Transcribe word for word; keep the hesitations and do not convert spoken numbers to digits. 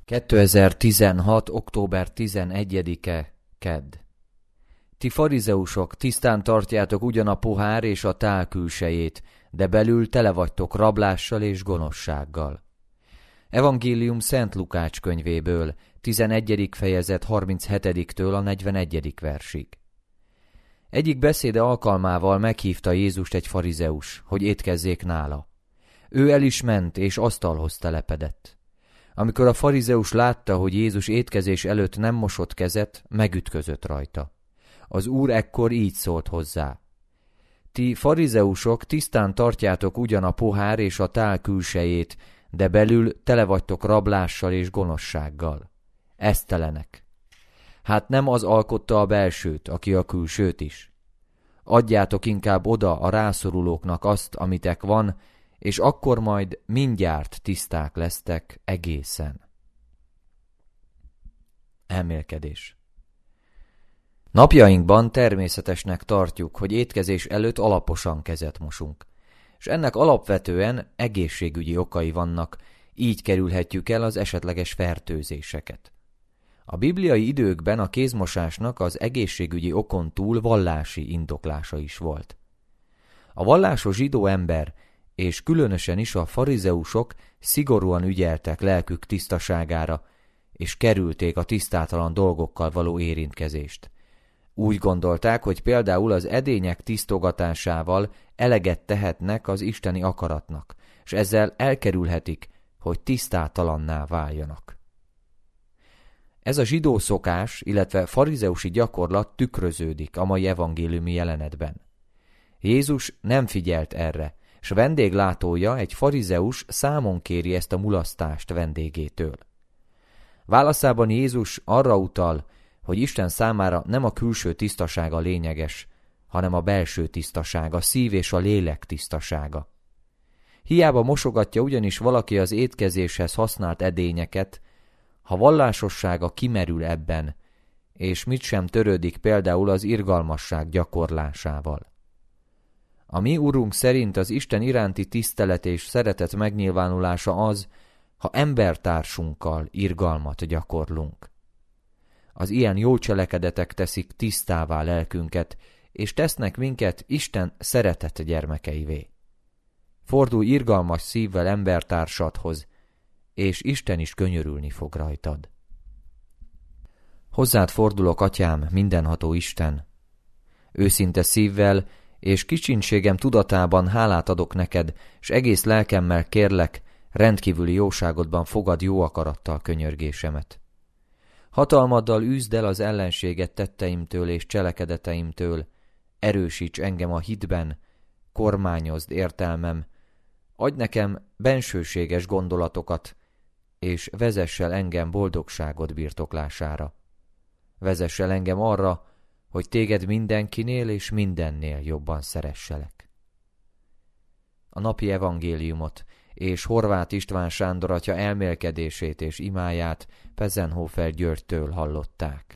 kétezer-tizenhat. október tizenegyedike. Kedd. Ti farizeusok, tisztán tartjátok ugyan a pohár és a tál külsejét, de belül tele vagytok rablással és gonoszsággal. Evangélium Szent Lukács könyvéből, tizenegyedik fejezet harminchetidiktől a negyvenegyedik versig. Egyik beszéde alkalmával meghívta Jézust egy farizeus, hogy étkezzék nála. Ő el is ment, és asztalhoz telepedett. Amikor a farizeus látta, hogy Jézus étkezés előtt nem mosott kezet, megütközött rajta. Az Úr ekkor így szólt hozzá: Ti farizeusok, tisztán tartjátok ugyan a pohár és a tál külsejét, de belül tele vagytok rablással és gonoszsággal. Esztelenek! Hát nem az alkotta a belsőt, aki a külsőt is? Adjátok inkább oda a rászorulóknak azt, amitek van, és akkor majd mindjárt tiszták lesztek egészen. Elmélkedés. Napjainkban természetesnek tartjuk, hogy étkezés előtt alaposan kezet mosunk, és ennek alapvetően egészségügyi okai vannak, így kerülhetjük el az esetleges fertőzéseket. A bibliai időkben a kézmosásnak az egészségügyi okon túl vallási indoklása is volt. A vallásos zsidó ember, és különösen is a farizeusok szigorúan ügyeltek lelkük tisztaságára, és kerülték a tisztátalan dolgokkal való érintkezést. Úgy gondolták, hogy például az edények tisztogatásával eleget tehetnek az isteni akaratnak, és ezzel elkerülhetik, hogy tisztátalanná váljanak. Ez a zsidó szokás, illetve farizeusi gyakorlat tükröződik a mai evangéliumi jelenetben. Jézus nem figyelt erre, s vendéglátója, egy farizeus számon kéri ezt a mulasztást vendégétől. Válaszában Jézus arra utal, hogy Isten számára nem a külső tisztasága lényeges, hanem a belső tisztaság, a szív és a lélek tisztasága. Hiába mosogatja ugyanis valaki az étkezéshez használt edényeket, ha vallásossága kimerül ebben, és mit sem törődik például az irgalmasság gyakorlásával. A mi Urunk szerint az Isten iránti tisztelet és szeretet megnyilvánulása az, ha embertársunkkal irgalmat gyakorlunk. Az ilyen jó cselekedetek teszik tisztává lelkünket, és tesznek minket Isten szeretett gyermekeivé. Fordulj irgalmas szívvel embertársadhoz, és Isten is könyörülni fog rajtad. Hozzád fordulok, Atyám, mindenható Isten. Őszinte szívvel és kicsinségem tudatában hálát adok neked, s egész lelkemmel kérlek, rendkívüli jóságodban fogad jó akarattal könyörgésemet. Hatalmaddal űzd el az ellenséget tetteimtől és cselekedeteimtől, erősíts engem a hitben, kormányozd értelmem, adj nekem bensőséges gondolatokat, és vezess el engem boldogságod birtoklására. Vezess el engem arra, hogy téged mindenkinél és mindennél jobban szeresselek. A napi evangéliumot és Horváth István Sándor atya elmélkedését és imáját Pezenhofer Györgytől hallották.